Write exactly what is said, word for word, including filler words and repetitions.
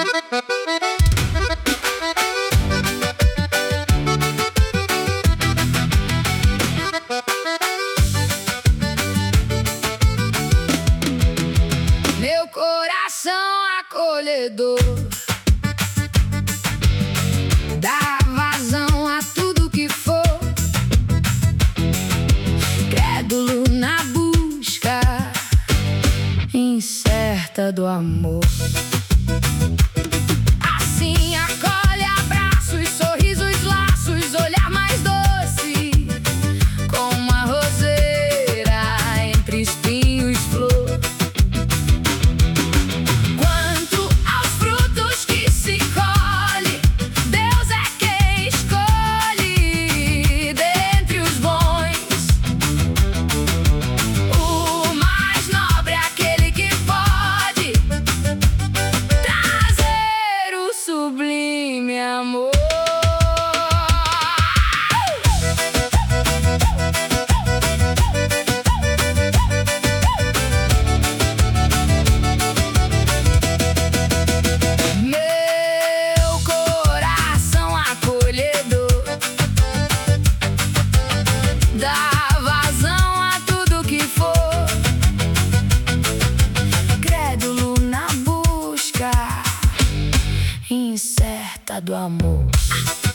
Meu coração acolhedor dá vazão a tudo que for, crédulo na busca incerta do amor. Assim acolhe abraços, sorrisos, laços, olhar mais doce, como uma roseira entre espinhos e flor. Incerta do amor.